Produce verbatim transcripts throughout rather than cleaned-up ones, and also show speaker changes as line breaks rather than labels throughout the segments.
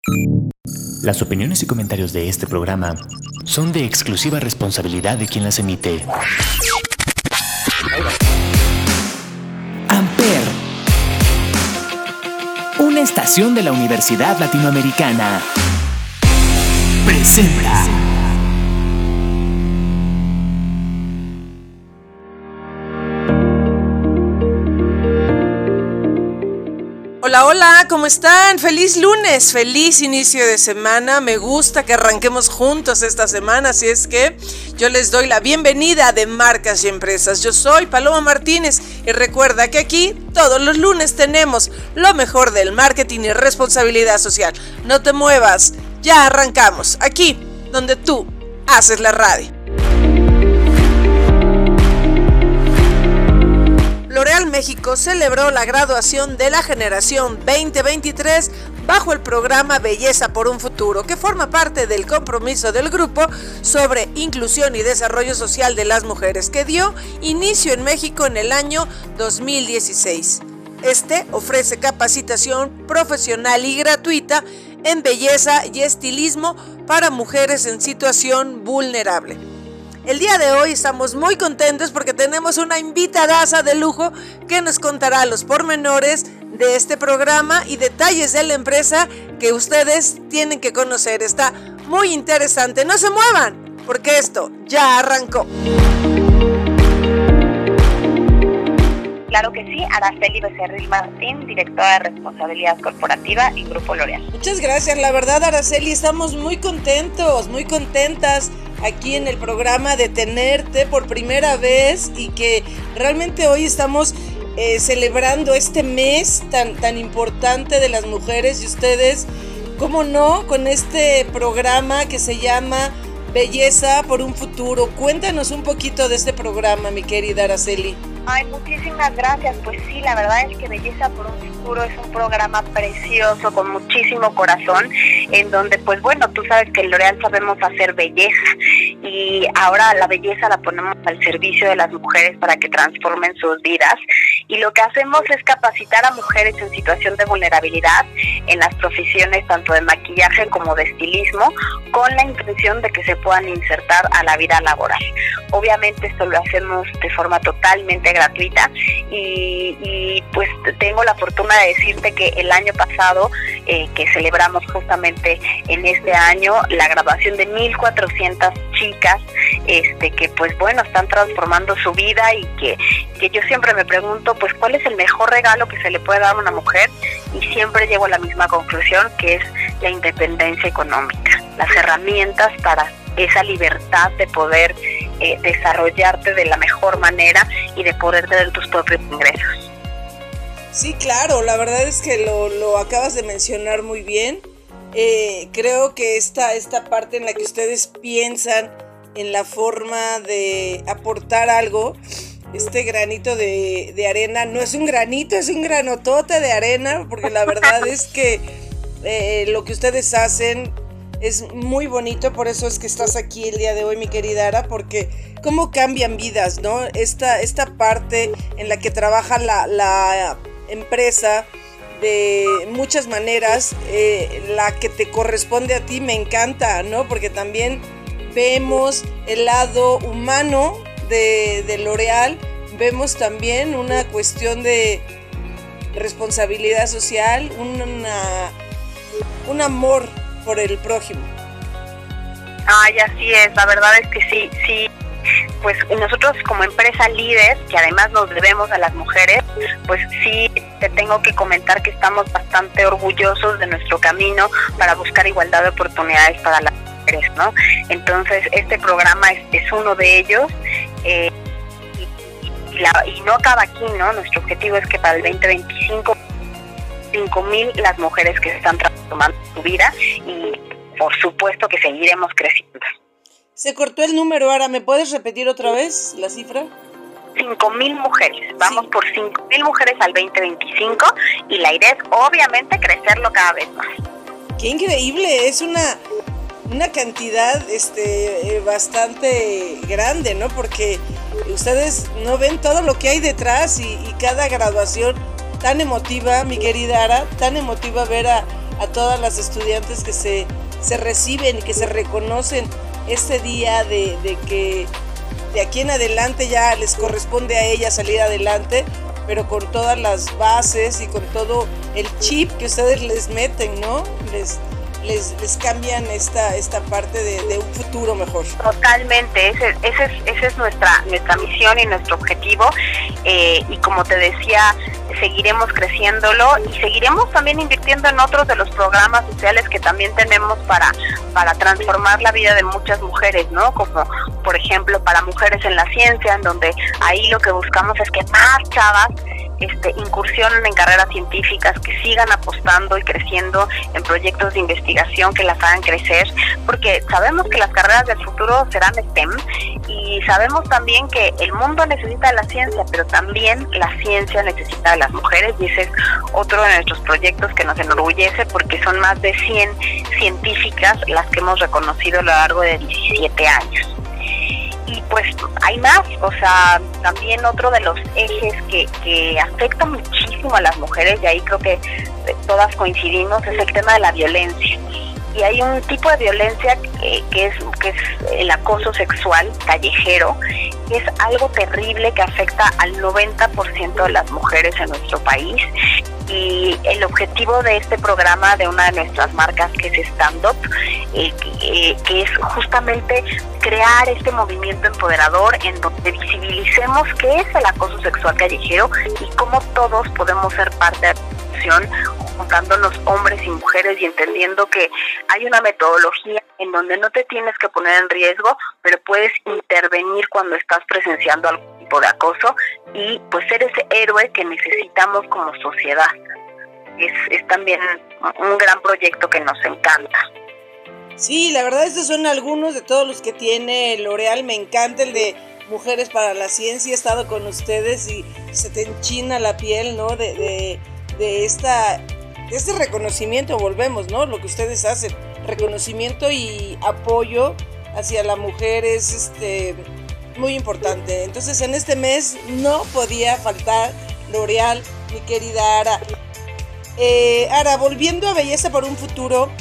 Las opiniones y comentarios de este programa son de exclusiva responsabilidad de quien las emite. Amper, una estación de la Universidad Latinoamericana, presenta.
Hola, hola, ¿cómo están? Feliz lunes, feliz inicio de semana. Me gusta que arranquemos juntos esta semana, así es que yo les doy la bienvenida de Marcas y Empresas. Yo soy Paloma Martínez y recuerda que aquí todos los lunes tenemos lo mejor del marketing y responsabilidad social. No te muevas, ya arrancamos, aquí donde tú haces la radio. L'Oréal México celebró la graduación de la generación veinte veintitrés bajo el programa Belleza por un Futuro, que forma parte del compromiso del grupo sobre inclusión y desarrollo social de las mujeres, que dio inicio en México en el año dos mil dieciséis. Este ofrece capacitación profesional y gratuita en belleza y estilismo para mujeres en situación vulnerable. El día de hoy estamos muy contentos porque tenemos una invitadaza de lujo que nos contará los pormenores de este programa y detalles de la empresa que ustedes tienen que conocer. Está muy interesante. No se muevan, porque esto ya arrancó.
Claro que sí, Araceli Becerril Martín, directora de Responsabilidad Corporativa en Grupo L'Oréal.
Muchas gracias, la verdad, Araceli, estamos muy contentos, muy contentas aquí en el programa de tenerte por primera vez y que realmente hoy estamos eh, celebrando este mes tan, tan importante de las mujeres y ustedes, ¿cómo no?, con este programa que se llama Belleza por un Futuro. Cuéntanos un poquito de este programa, mi querida Araceli.
Ay, muchísimas gracias. Pues sí, la verdad es que Belleza por un Futuro es un programa precioso, con muchísimo corazón, en donde, pues bueno, tú sabes que en L'Oréal sabemos hacer belleza y ahora la belleza la ponemos al servicio de las mujeres para que transformen sus vidas. Y lo que hacemos es capacitar a mujeres en situación de vulnerabilidad en las profesiones tanto de maquillaje como de estilismo, con la intención de que se puedan insertar a la vida laboral. Obviamente esto lo hacemos de forma totalmente gratuita y, y pues tengo la fortuna de decirte que el año pasado, eh, que celebramos justamente en este año la graduación de mil cuatrocientas chicas, este que pues bueno, están transformando su vida y que, que yo siempre me pregunto pues cuál es el mejor regalo que se le puede dar a una mujer, y siempre llego a la misma conclusión, que es la independencia económica, las herramientas para esa libertad de poder eh, desarrollarte de la mejor manera y de poder tener tus propios ingresos.
Sí, claro, la verdad es que lo, lo acabas de mencionar muy bien. Eh, creo que esta, esta parte en la que ustedes piensan en la forma de aportar algo, este granito de, de arena, no es un granito, es un granotote de arena, porque la verdad es que eh, lo que ustedes hacen es muy bonito. Por eso es que estás aquí el día de hoy, mi querida Ara, porque cómo cambian vidas, ¿no? Esta, esta parte en la que trabaja la, la empresa de muchas maneras, eh, la que te corresponde a ti me encanta, ¿no? Porque también vemos el lado humano de, de L'Oréal, vemos también una cuestión de responsabilidad social, una, un amor por el prójimo.
Ay, así es, la verdad es que sí, sí, pues nosotros como empresa líder, que además nos debemos a las mujeres, pues sí te tengo que comentar que estamos bastante orgullosos de nuestro camino para buscar igualdad de oportunidades para las mujeres, ¿no? Entonces este programa es, es uno de ellos, eh, y, y, la, y no acaba aquí, ¿no? Nuestro objetivo es que para el veinte veinticinco, cinco mil las mujeres que se están transformando su vida, y por supuesto que seguiremos creciendo.
Se cortó el número, Ara, ¿me puedes repetir otra vez la cifra?
cinco mil mujeres, vamos sí. por cinco mil mujeres al veinte veinticinco, y la idea es obviamente crecerlo cada vez más.
¡Qué increíble! Es una, una cantidad este, eh, bastante grande, ¿no? Porque ustedes no ven todo lo que hay detrás y, y cada graduación tan emotiva, mi querida Ara, tan emotiva ver a, a todas las estudiantes que se, se reciben y que se reconocen este día de, de que de aquí en adelante ya les corresponde a ellas salir adelante, pero con todas las bases y con todo el chip que ustedes les meten, ¿no? Les, les, les cambian esta, esta parte de, de un futuro mejor.
Totalmente, ese, ese es, esa es nuestra, nuestra misión y nuestro objetivo, eh, y como te decía, seguiremos creciéndolo y seguiremos también invirtiendo en otros de los programas sociales que también tenemos para, para transformar la vida de muchas mujeres, ¿no? Como por ejemplo para mujeres en la ciencia, en donde ahí lo que buscamos es que más chavas Este, incursionen en carreras científicas, que sigan apostando y creciendo en proyectos de investigación que las hagan crecer, porque sabemos que las carreras del futuro serán STEM y sabemos también que el mundo necesita de la ciencia, pero también la ciencia necesita de las mujeres, y ese es otro de nuestros proyectos que nos enorgullece, porque son más de cien científicas las que hemos reconocido a lo largo de diecisiete años. Y pues hay más, o sea, también otro de los ejes que, que afecta muchísimo a las mujeres, y ahí creo que todas coincidimos, es el tema de la violencia. Y hay un tipo de violencia que, que, es, que es el acoso sexual callejero, que es algo terrible que afecta al noventa por ciento de las mujeres en nuestro país. Y el objetivo de este programa, de una de nuestras marcas, que es Stand Up, eh, eh, que es justamente crear este movimiento empoderador en donde visibilicemos qué es el acoso sexual callejero y cómo todos podemos ser parte de la solución, juntándonos hombres y mujeres y entendiendo que hay una metodología en donde no te tienes que poner en riesgo, pero puedes intervenir cuando estás presenciando algún tipo de acoso y pues ser ese héroe que necesitamos como sociedad. Es, es también un gran proyecto que nos encanta.
Sí, la verdad estos son algunos de todos los que tiene L'Oréal. Me encanta el de Mujeres para la Ciencia. He estado con ustedes y se te enchina la piel, ¿no? De, de, de, esta, de este reconocimiento, volvemos, ¿no? Lo que ustedes hacen, reconocimiento y apoyo hacia la mujer es este, muy importante. Entonces en este mes no podía faltar L'Oréal, mi querida Ara. Eh, Ara, volviendo a Belleza por un Futuro,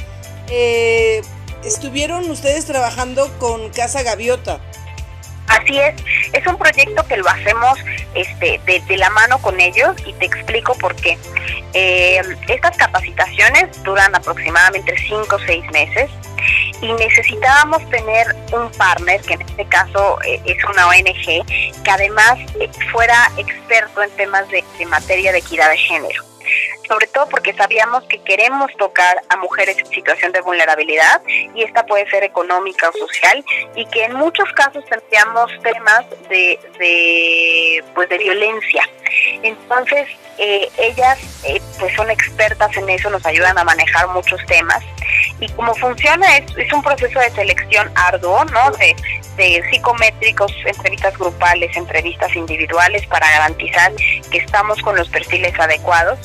eh, estuvieron ustedes trabajando con Casa Gaviota.
Así es, es un proyecto que lo hacemos este, de, de la mano con ellos, y te explico por qué. Eh, estas capacitaciones duran aproximadamente cinco o seis meses y necesitábamos tener un partner, que en este caso eh, es una O N G, que además eh, fuera experto en temas de, de materia de equidad de género. Sobre todo porque sabíamos que queremos tocar a mujeres en situación de vulnerabilidad, y esta puede ser económica o social, y que en muchos casos tendríamos temas de, de, pues de violencia. Entonces, eh, ellas eh, pues son expertas en eso, nos ayudan a manejar muchos temas, y como funciona es, es un proceso de selección arduo, ¿no? De, de psicométricos, entrevistas grupales, entrevistas individuales, para garantizar que estamos con los perfiles adecuados.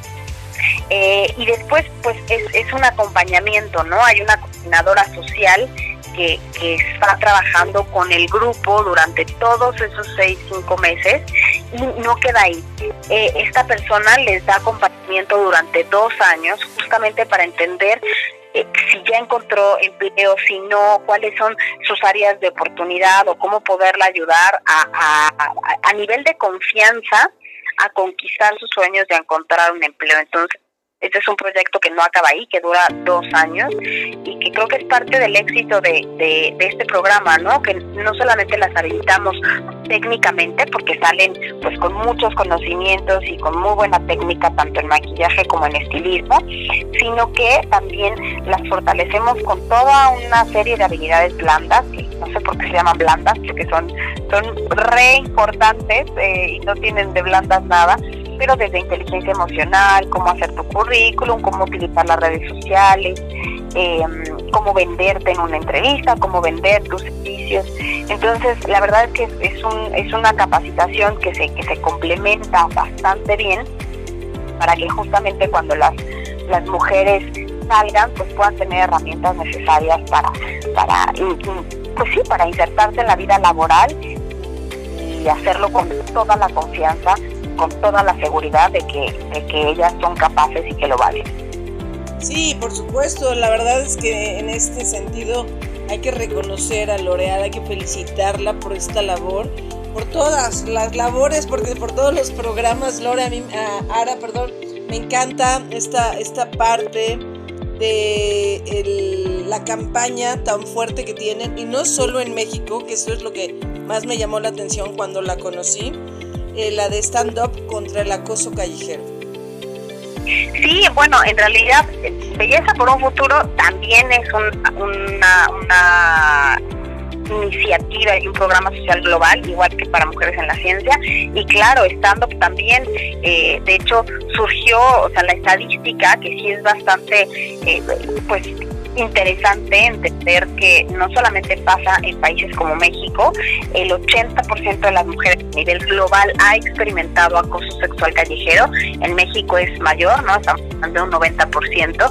Eh, y después pues es, es un acompañamiento, ¿no? Hay una coordinadora social que, que está trabajando con el grupo durante todos esos seis, cinco meses, y no queda ahí. Eh, esta persona les da acompañamiento durante dos años, justamente para entender eh, si ya encontró empleo, si no, cuáles son sus áreas de oportunidad, o cómo poderla ayudar a, a, a, a nivel de confianza a conquistar sus sueños de encontrar un empleo. Entonces, este es un proyecto que no acaba ahí, que dura dos años, y que creo que es parte del éxito de, de, de este programa, ¿no? Que no solamente las habilitamos técnicamente, porque salen pues con muchos conocimientos y con muy buena técnica, tanto en maquillaje como en estilismo, sino que también las fortalecemos con toda una serie de habilidades blandas, que no sé por qué se llaman blandas, porque son, son re importantes eh, y no tienen de blandas nada, pero desde inteligencia emocional, cómo hacer tu currículum, cómo utilizar las redes sociales, eh, cómo venderte en una entrevista, cómo vender tus servicios. Entonces, la verdad es que es, es, un, es una capacitación que se, que se complementa bastante bien, para que justamente cuando las, las mujeres salgan, pues puedan tener herramientas necesarias para, para, pues sí, para insertarse en la vida laboral y hacerlo con toda la confianza, con toda la seguridad de que, de que ellas son capaces y que lo valen.
Sí, por supuesto, la verdad es que en este sentido hay que reconocer a L'Oréal, hay que felicitarla por esta labor, por todas las labores, porque por todos los programas. Lore, a mí, a Ara, perdón, me encanta esta, esta parte de el, la campaña tan fuerte que tienen, y no solo en México, que eso es lo que más me llamó la atención cuando la conocí, eh, la de stand-up contra el acoso callejero.
Sí, bueno, en realidad Belleza por un Futuro también es un, una, una iniciativa y un programa social global, igual que para mujeres en la ciencia, y claro, stand-up también, eh, de hecho surgió, o sea, la estadística, que sí es bastante, eh, pues, interesante entender que no solamente pasa en países como México, el ochenta por ciento de las mujeres a nivel global ha experimentado acoso sexual callejero. En México es mayor, ¿no? Estamos hablando de un noventa por ciento,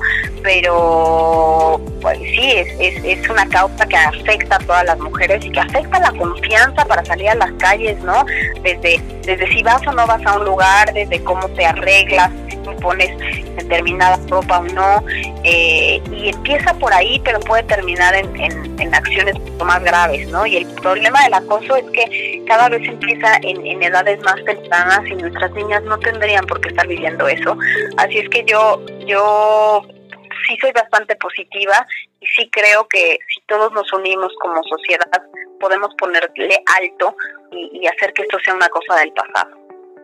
pero pues sí, es, es, es una causa que afecta a todas las mujeres y que afecta la confianza para salir a las calles, ¿no? Desde, desde si vas o no vas a un lugar, desde cómo te arreglas, si pones determinada ropa o no, eh, y empieza por ahí, pero puede terminar en, en, en acciones mucho más graves, ¿no? Y el problema del acoso es que cada vez empieza en, en edades más tempranas, y nuestras niñas no tendrían por qué estar viviendo eso. Así es que yo, yo sí soy bastante positiva, y sí creo que si todos nos unimos como sociedad, podemos ponerle alto y, y hacer que esto sea una cosa del pasado.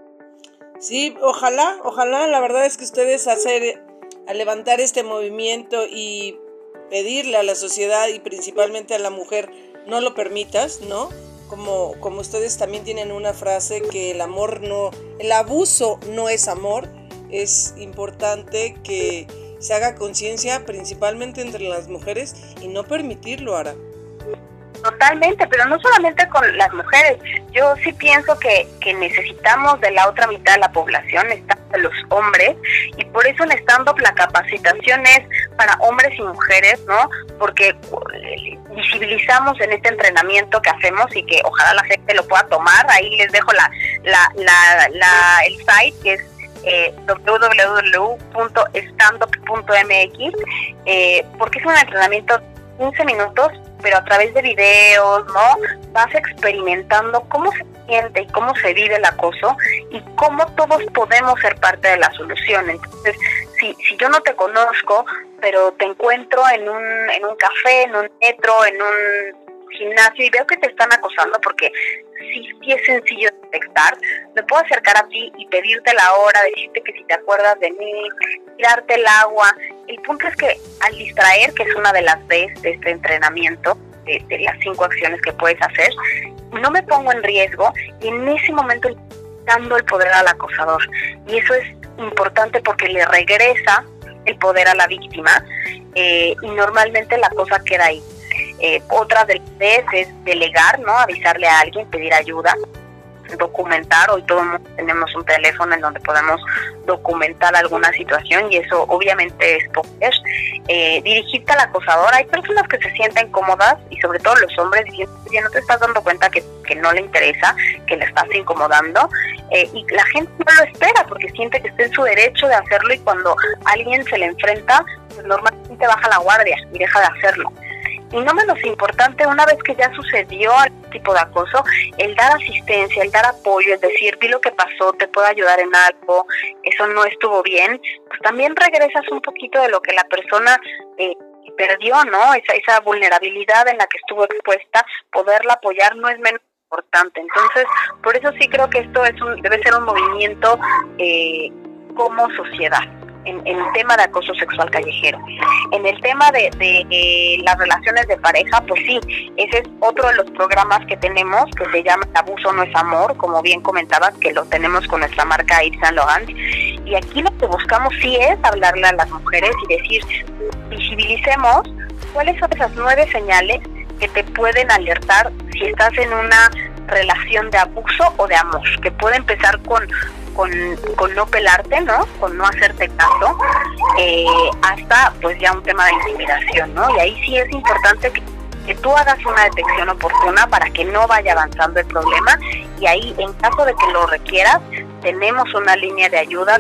Sí, ojalá, ojalá, la verdad es que ustedes hacer, a levantar este movimiento y pedirle a la sociedad y principalmente a la mujer, no lo permitas, ¿no? Como, como ustedes también tienen una frase, que el amor no, el abuso no es amor. Es importante que se haga conciencia principalmente entre las mujeres y no permitirlo, Ara.
Totalmente, pero no solamente con las mujeres. Yo sí pienso que, que necesitamos de la otra mitad de la población, están de los hombres, y por eso en stand-up la capacitación es para hombres y mujeres, ¿no? Porque visibilizamos en este entrenamiento que hacemos, y que ojalá la gente lo pueda tomar. Ahí les dejo la, la, la, la el site, que es Eh, doble u doble u doble u punto standup punto m x, eh, porque es un entrenamiento de quince minutos, pero a través de videos, ¿no? Vas experimentando cómo se siente y cómo se vive el acoso, y cómo todos podemos ser parte de la solución. Entonces, si, si yo no te conozco, pero te encuentro en un, en un café, en un metro, en un gimnasio, y veo que te están acosando, porque sí, sí es sencillo detectar, me puedo acercar a ti y pedirte la hora, decirte que si te acuerdas de mí, tirarte el agua. El punto es que al distraer, que es una de las B's de este entrenamiento, de, de las cinco acciones que puedes hacer, no me pongo en riesgo, y en ese momento dando el poder al acosador. Y eso es importante porque le regresa el poder a la víctima, eh, y normalmente la cosa queda ahí. Eh, otra de las veces es delegar, ¿no? Avisarle a alguien, pedir ayuda, documentar. Hoy todos tenemos un teléfono en donde podemos documentar alguna situación, y eso obviamente es poder. Eh, dirigirte al acosador. Hay personas que se sienten cómodas, y sobre todo los hombres, diciendo que no te estás dando cuenta que, que no le interesa, que le estás incomodando, eh, y la gente no lo espera porque siente que está en su derecho de hacerlo, y cuando alguien se le enfrenta, pues normalmente baja la guardia y deja de hacerlo. Y no menos importante, una vez que ya sucedió algún tipo de acoso, el dar asistencia, el dar apoyo, es decir, vi lo que pasó, te puedo ayudar en algo, eso no estuvo bien, pues también regresas un poquito de lo que la persona eh, perdió, ¿no? Esa, esa vulnerabilidad en la que estuvo expuesta, poderla apoyar no es menos importante. Entonces, por eso sí creo que esto es un, debe ser un movimiento eh, como sociedad. En, en el tema de acoso sexual callejero. En el tema de, de, de las relaciones de pareja, pues sí, ese es otro de los programas que tenemos, que se llama Abuso no es amor, como bien comentabas, que lo tenemos con nuestra marca Yves Saint Laurent. Y aquí lo que buscamos sí es hablarle a las mujeres y decir, visibilicemos cuáles son esas nueve señales que te pueden alertar si estás en una relación de abuso o de amor, que puede empezar con Con, con no pelarte, ¿no? Con no hacerte caso, eh, hasta pues ya un tema de intimidación, ¿no? Y ahí sí es importante que, que tú hagas una detección oportuna para que no vaya avanzando el problema, y ahí, en caso de que lo requieras, tenemos una línea de ayuda con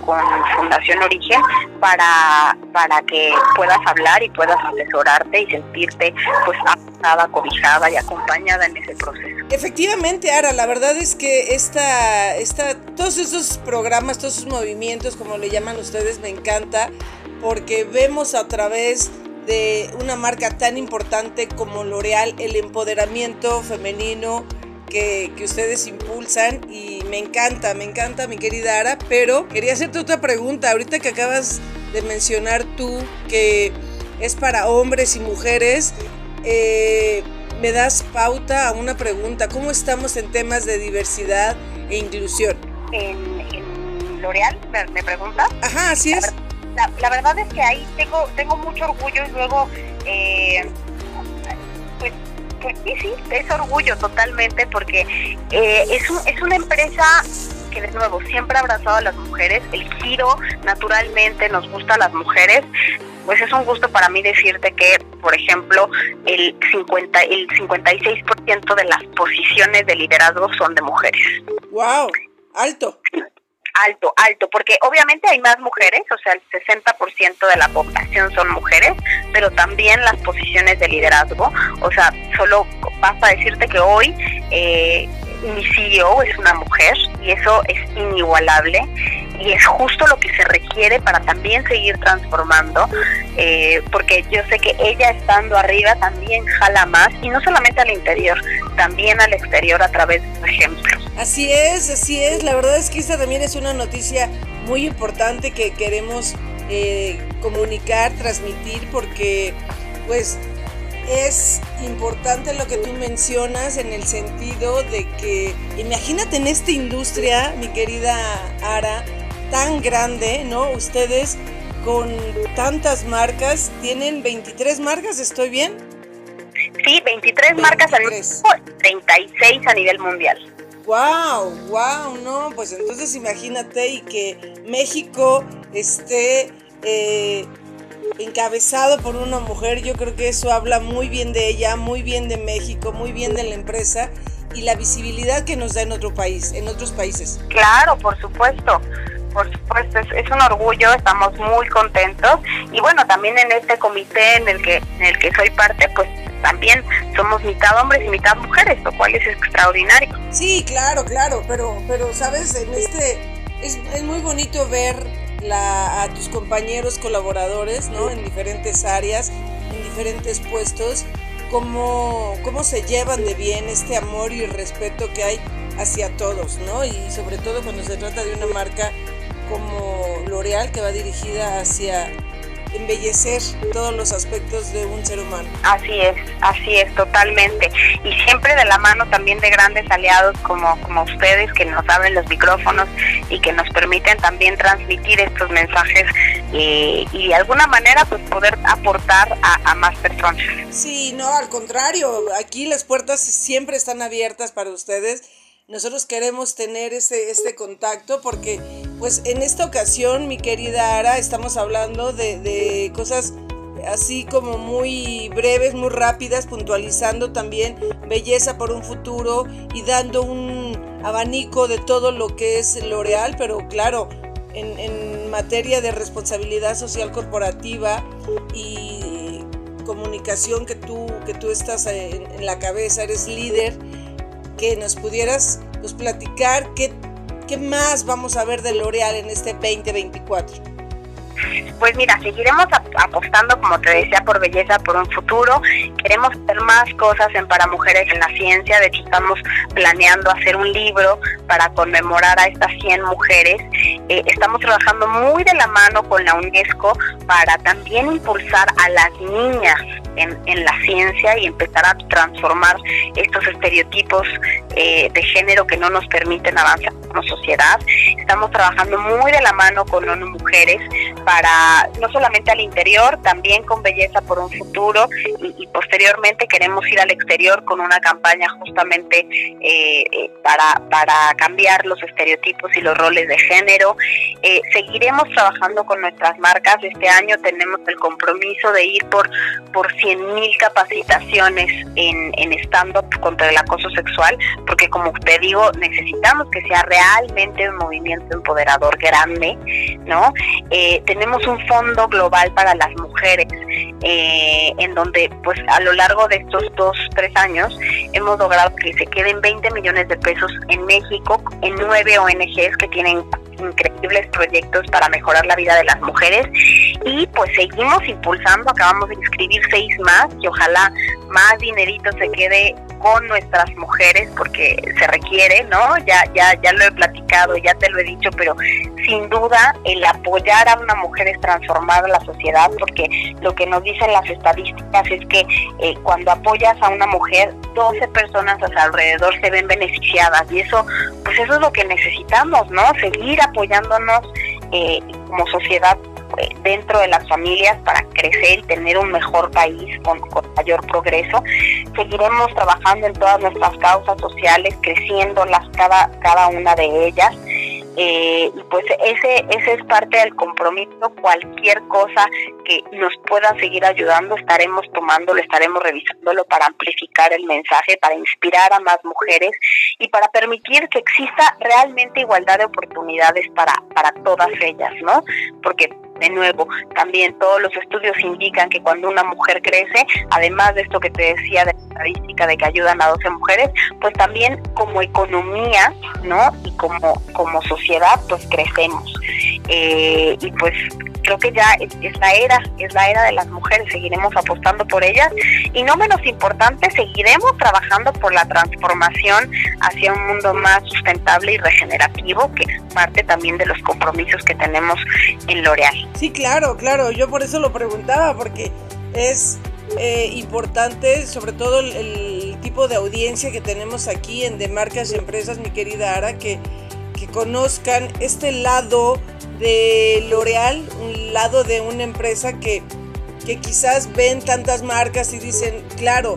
con Fundación Origen para, para que puedas hablar y puedas asesorarte y sentirte pues abrazada, cobijada y acompañada en ese proceso.
Efectivamente, Ara, la verdad es que esta, esta, todos esos programas, todos esos movimientos, como le llaman ustedes, me encanta, porque vemos a través de una marca tan importante como L'Oréal el empoderamiento femenino que, que ustedes impulsan, y me encanta, me encanta, mi querida Ara. Pero quería hacerte otra pregunta, ahorita que acabas de mencionar tú que es para hombres y mujeres, eh, me das pauta a una pregunta. ¿Cómo estamos en temas de diversidad e inclusión?
¿En, en L'Oréal me, me preguntas?
Ajá, así es.
La, la, la verdad es que ahí tengo, tengo mucho orgullo, y luego, eh, pues, pues sí, sí, es orgullo totalmente, porque eh, es, un, es una empresa que, de nuevo, siempre ha abrazado a las mujeres. El giro naturalmente nos gusta a las mujeres. Pues es un gusto para mí decirte que, por ejemplo, el cincuenta, el cincuenta y seis por ciento de las posiciones de liderazgo son de mujeres.
¡Wow! Alto.
Alto, alto, porque obviamente hay más mujeres, o sea, el sesenta por ciento de la población son mujeres, pero también las posiciones de liderazgo. O sea, solo basta decirte que hoy eh, mi C E O es una mujer, y eso es inigualable. Y es justo lo que se requiere para también seguir transformando, eh, porque yo sé que ella, estando arriba, también jala más, y no solamente al interior, también al exterior, a través de su ejemplo.
Así es, así es. La verdad es que esta también es una noticia muy importante que queremos eh, comunicar, transmitir, porque pues es importante lo que tú mencionas, en el sentido de que, imagínate en esta industria, mi querida Ara, tan grande, ¿no? Ustedes con tantas marcas, tienen veintitrés marcas, ¿estoy bien?
Sí, veintitrés marcas al mundo, treinta y seis a nivel mundial.
Wow, wow, no, pues entonces imagínate, y que México esté eh, encabezado por una mujer. Yo creo que eso habla muy bien de ella, muy bien de México, muy bien de la empresa, y la visibilidad que nos da en otro país, en otros países.
Claro, por supuesto. Por supuesto, es, es un orgullo, estamos muy contentos, y bueno, también en este comité en el que en el que soy parte, pues también somos mitad hombres y mitad mujeres, lo cual es extraordinario.
Sí, claro, claro, pero pero sabes, en este es, es muy bonito ver la, a tus compañeros colaboradores, ¿no? En diferentes áreas, en diferentes puestos, cómo cómo se llevan de bien, este amor y respeto que hay hacia todos, ¿no? Y sobre todo cuando se trata de una marca como L'Oréal, que va dirigida hacia embellecer todos los aspectos de un ser humano.
Así es, así es, totalmente. Y siempre de la mano también de grandes aliados como, como ustedes, que nos abren los micrófonos y que nos permiten también transmitir estos mensajes eh, y de alguna manera pues poder aportar a, a más personas.
Sí, no, al contrario, aquí las puertas siempre están abiertas para ustedes. Nosotros queremos tener este, este contacto, porque pues en esta ocasión, mi querida Ara, estamos hablando de, de cosas así como muy breves, muy rápidas, puntualizando también belleza por un futuro y dando un abanico de todo lo que es L'Oréal, pero claro, en, en materia de responsabilidad social corporativa y comunicación, que tú, que tú estás en, en la cabeza, eres líder, que nos pudieras pues, platicar qué, qué más vamos a ver de L'Oréal en este veinte veinticuatro.
Pues mira, seguiremos apostando, como te decía, por belleza, por un futuro. Queremos hacer más cosas en para mujeres en la ciencia. De hecho, estamos planeando hacer un libro para conmemorar a estas cien mujeres. Eh, estamos trabajando muy de la mano con la UNESCO para también impulsar a las niñas en, en la ciencia y empezar a transformar estos estereotipos eh, de género que no nos permiten avanzar como sociedad. Estamos trabajando muy de la mano con ONU Mujeres para no solamente al interior interior, también con Belleza por un Futuro, y, y posteriormente queremos ir al exterior con una campaña justamente eh, eh, para, para cambiar los estereotipos y los roles de género. Eh, seguiremos trabajando con nuestras marcas. Este año tenemos el compromiso de ir por, por cien mil capacitaciones en, en stand-up contra el acoso sexual, porque como te digo, necesitamos que sea realmente un movimiento empoderador grande, ¿no? Eh, tenemos un fondo global para las mujeres, eh, en donde pues a lo largo de estos dos, tres años hemos logrado que se queden veinte millones de pesos en México, en nueve O N Ges que tienen increíbles proyectos para mejorar la vida de las mujeres, y pues seguimos impulsando. Acabamos de inscribir seis más y ojalá más dinerito se quede con nuestras mujeres, porque se requiere, ¿no? Ya, ya, ya lo he platicado, ya te lo he dicho, pero sin duda el apoyar a una mujer es transformar la sociedad, porque lo que nos dicen las estadísticas es que eh, cuando apoyas a una mujer, doce personas a su alrededor se ven beneficiadas, y eso, pues eso es lo que necesitamos, ¿no? Seguir apoyándonos eh, como sociedad dentro de las familias para crecer y tener un mejor país con, con mayor progreso. Seguiremos trabajando en todas nuestras causas sociales, creciéndolas cada, cada una de ellas. Eh, y pues ese, ese es parte del compromiso. Cualquier cosa que nos pueda seguir ayudando, estaremos tomándolo, estaremos revisándolo para amplificar el mensaje, para inspirar a más mujeres y para permitir que exista realmente igualdad de oportunidades para, para todas ellas, ¿no? Porque de nuevo, también todos los estudios indican que cuando una mujer crece, además de esto que te decía de la estadística de que ayudan a doce mujeres, pues también como economía, ¿no? Y como, como sociedad, pues crecemos. Eh, y pues creo que ya es, es la era, es la era de las mujeres, seguiremos apostando por ellas, y no menos importante, seguiremos trabajando por la transformación hacia un mundo más sustentable y regenerativo, que es parte también de los compromisos que tenemos en L'Oréal.
Sí, claro, claro, yo por eso lo preguntaba, porque es eh, importante, sobre todo el, el tipo de audiencia que tenemos aquí en De Marcas y Empresas, mi querida Ara, que, que conozcan este lado de L'Oréal, un lado de una empresa que, que quizás ven tantas marcas y dicen, claro,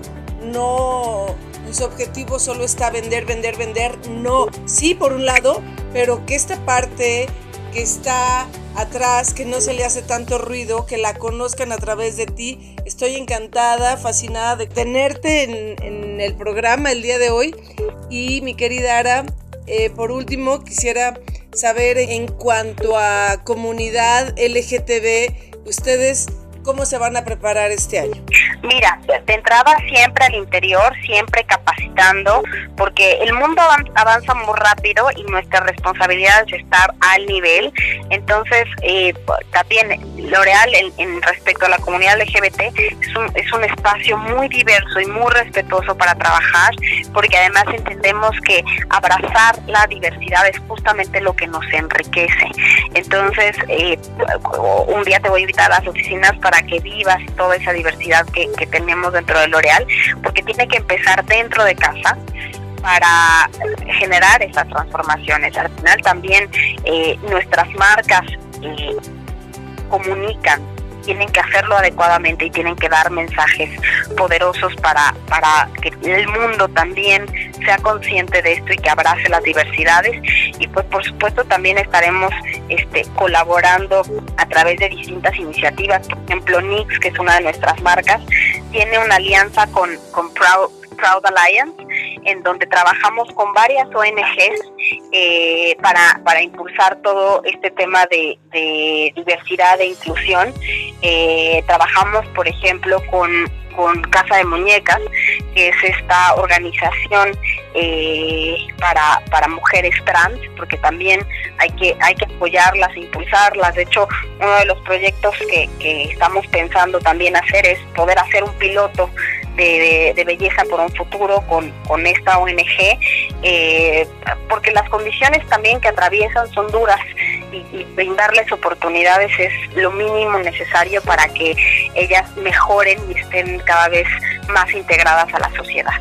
no, su objetivo solo está vender, vender, vender. No, sí por un lado, pero que esta parte que está atrás, que no se le hace tanto ruido, que la conozcan a través de ti. Estoy encantada, fascinada de tenerte en, en el programa el día de hoy. Y mi querida Ara, eh, por último quisiera saber, en cuanto a comunidad L G T B, ustedes ¿cómo se van a preparar este año?
Mira, de entrada siempre al interior, siempre capacitando, porque el mundo avanza muy rápido y nuestra responsabilidad es estar al nivel. Entonces, eh, también L'Oréal, en, en respecto a la comunidad L G B T, es un, es un espacio muy diverso y muy respetuoso para trabajar, porque además entendemos que abrazar la diversidad es justamente lo que nos enriquece. Entonces, eh, un día te voy a invitar a las oficinas para que vivas toda esa diversidad que, que tenemos dentro de L'Oréal, porque tiene que empezar dentro de casa para generar esas transformaciones. Al final también eh, nuestras marcas eh, comunican, tienen que hacerlo adecuadamente y tienen que dar mensajes poderosos para, para que el mundo también sea consciente de esto y que abrace las diversidades. Y pues por supuesto también estaremos este, colaborando a través de distintas iniciativas. Por ejemplo, N Y X, que es una de nuestras marcas, tiene una alianza con, con Proud, Proud Alliance, en donde trabajamos con varias O N Ges eh, para, para impulsar todo este tema de, de diversidad e inclusión. Eh, trabajamos, por ejemplo, con, con Casa de Muñecas, que es esta organización eh, para, para mujeres trans, porque también hay que, hay que apoyarlas e impulsarlas. De hecho, uno de los proyectos que, que estamos pensando también hacer es poder hacer un piloto De, de, de Belleza por un Futuro con, con esta O N G, eh, porque las condiciones también que atraviesan son duras y, y brindarles oportunidades es lo mínimo necesario para que ellas mejoren y estén cada vez más integradas a la sociedad.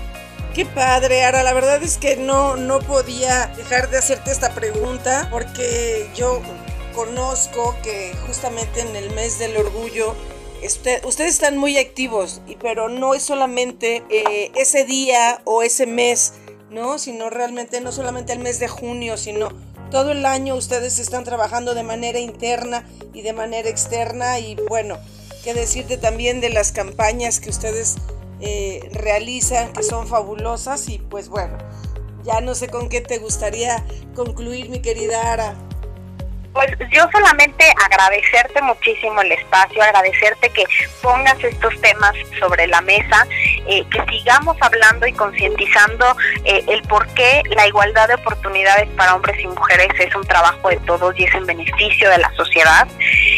Qué padre, Ara, la verdad es que no, no podía dejar de hacerte esta pregunta, porque yo conozco que justamente en el mes del orgullo Usted, ustedes están muy activos, y, pero no es solamente eh, ese día o ese mes, ¿no? Sino realmente no solamente el mes de junio, sino todo el año ustedes están trabajando de manera interna y de manera externa. Y bueno, qué decirte también de las campañas que ustedes eh, realizan, que son fabulosas. Y pues bueno, ya no sé con qué te gustaría concluir, mi querida Ara.
Pues yo solamente agradecerte muchísimo el espacio, agradecerte que pongas estos temas sobre la mesa, eh, que sigamos hablando y concientizando eh, el por qué la igualdad de oportunidades para hombres y mujeres es un trabajo de todos y es en beneficio de la sociedad,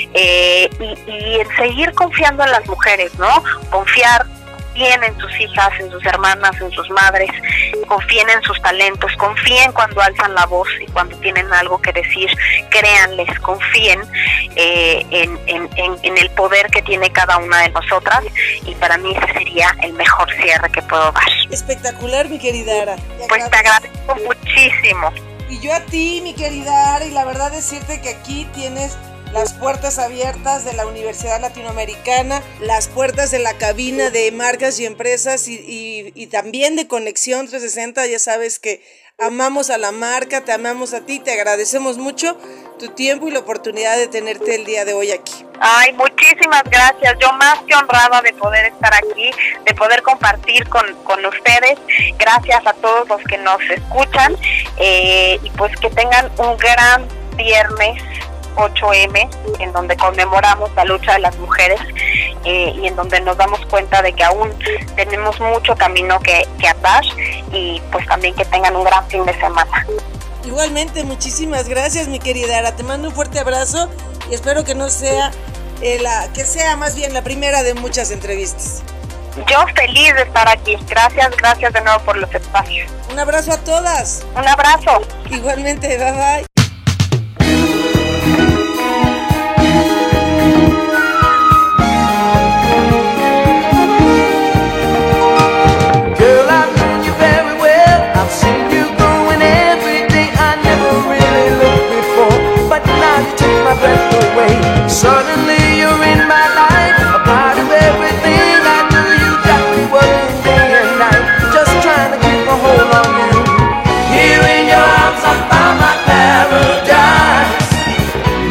eh, y, y en seguir confiando en las mujeres, ¿no? Confiar bien en sus hijas, en sus hermanas, en sus madres, confíen en sus talentos, confíen cuando alzan la voz y cuando tienen algo que decir, créanles, confíen eh, en, en, en, en el poder que tiene cada una de nosotras, y para mí ese sería el mejor cierre que puedo dar.
Espectacular, mi querida Ara.
Pues te agradezco muchísimo.
Y yo a ti, mi querida Ara, y la verdad decirte que aquí tienes las puertas abiertas de la Universidad Latinoamericana, las puertas de la cabina de marcas y empresas, y, y, y también de Conexión trescientos sesenta. Ya sabes que amamos a la marca, te amamos a ti, te agradecemos mucho tu tiempo y la oportunidad de tenerte el día de hoy aquí.
Ay, muchísimas gracias. Yo más que honrada de poder estar aquí, de poder compartir con, con ustedes. Gracias a todos los que nos escuchan, eh, y pues que tengan un gran viernes ocho eme, en donde conmemoramos la lucha de las mujeres, eh, y en donde nos damos cuenta de que aún tenemos mucho camino que, que andar, y pues también que tengan un gran fin de semana.
Igualmente, muchísimas gracias, mi querida Ara. Te mando un fuerte abrazo y espero que no sea eh, la, que sea más bien la primera de muchas entrevistas.
Yo feliz de estar aquí. Gracias, gracias de nuevo por los espacios.
Un abrazo a todas.
Un abrazo.
Igualmente, bye bye.
Suddenly you're in my life, a part of everything I do. You got me working day and night, just trying to keep a hold on you. Here in your arms I found my paradise.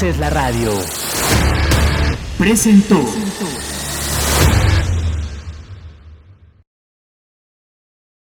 Voces la radio. Presentó.